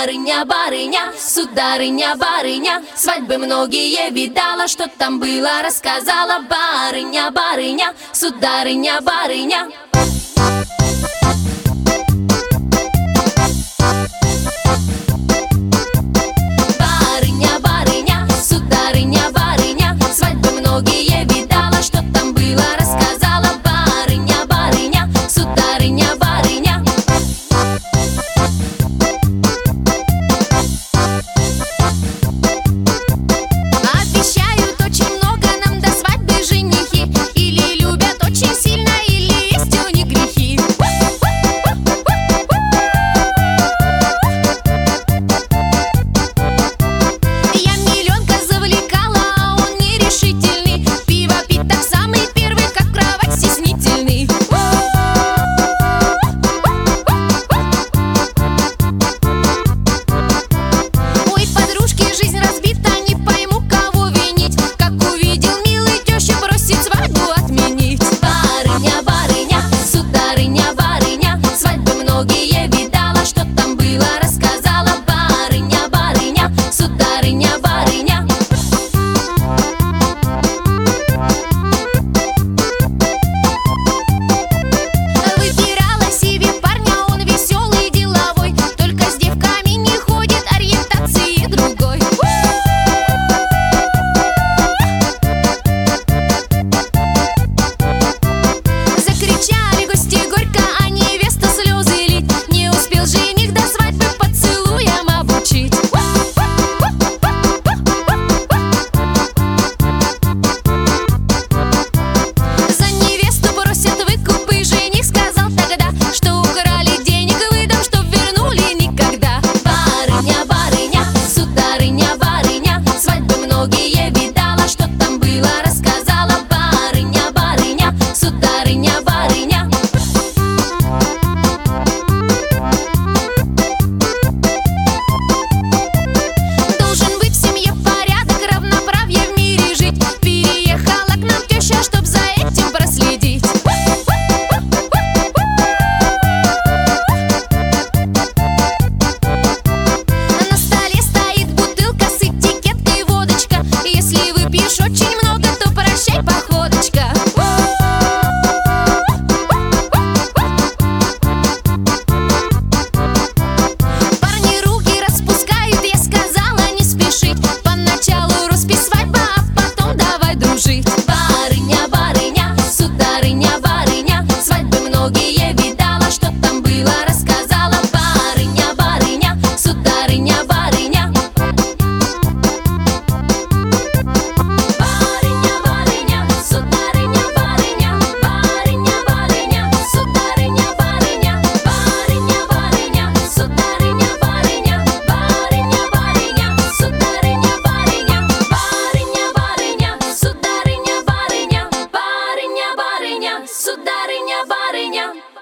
Барыня, барыня, сударыня, барыня, свадьбы многие видала, что там было, рассказала. Барыня, барыня, сударыня, барыня. Барыня, барыня, сударыня, барыня, свадьбы многие видала, что там было, рассказала. Барыня, барыня, сударыня, барыня. Обещают очень много нам до свадьбы женихи, или любят очень сильно, или есть у них грехи. Я миллионка завлекала, а он нерешительный. Пиво пить так самый первый, как кровать стеснительный. Ой, подружки, жизнь разбита, не пойму, кого винить. Как увидел милый тещу, просит свадьбу отменить. Барыня, барыня, сударыня, барыня, свадьбы многие видала, что там было, рассказала. Барыня, барыня, сударыня, барыня. Выбирала себе парня, он веселый, деловой, только с девками не ходит, ориентации другой. Закричали гости горько, а невеста слезы лить. Не успел жених до свадьбы поцелуем обучить. За невесту просят выкуп, и жених сказал тогда, что украли денег, выдам, чтоб вернули никогда. Барыня, барыня, сударыня, барыня, свадьбы многие видала, что там было, рассказала. Барыня, барыня, сударыня, барыня. Должен быть в семье порядок, равноправие в мире жить. Переехала к нам теща, чтоб за этим проследить. На столе стоит бутылка с этикеткой водочка. Если выпьешь очень много, то прощай, походочка. Парни руки распускают, я сказала не спешить. Поначалу роспись свадьба, а потом давай дружить. Барыня, барыня, сударыня, барыня, свадьбы многие видала, что там было, рассказала. Барыня, барыня, сударыня, барыня. Барыня, барыня, сударыня, барыня. Барыня, барыня, сударыня, барыня. Барыня, барыня, сударыня, барыня. Барыня, барыня, сударыня, барыня. Барыня, барыня, сударыня, барыня. Барыня, барыня, сударыня, барыня.